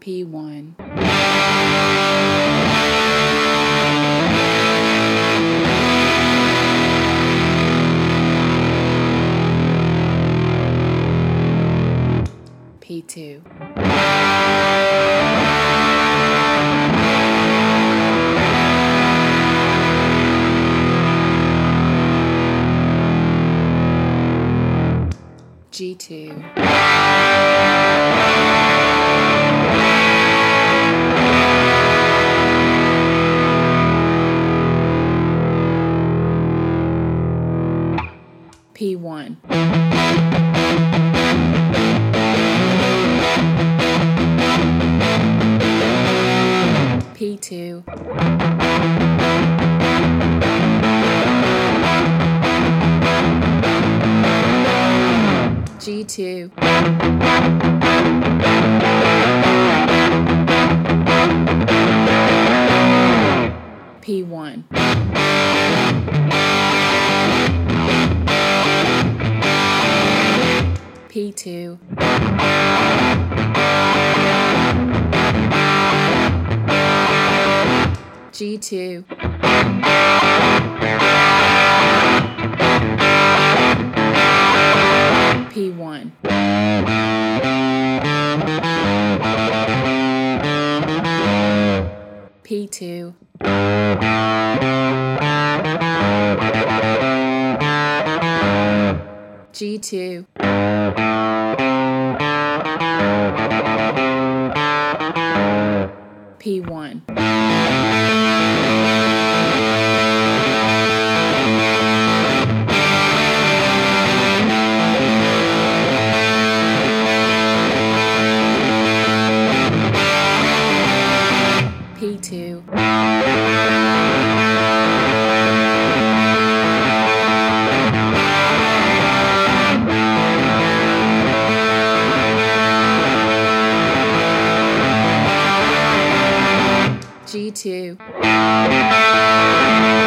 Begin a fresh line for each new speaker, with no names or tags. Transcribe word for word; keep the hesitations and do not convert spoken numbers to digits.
P one. P two. G two. P one. P two. G two. P one. P two. G two. P one. P two. G two. P one. P two. G two.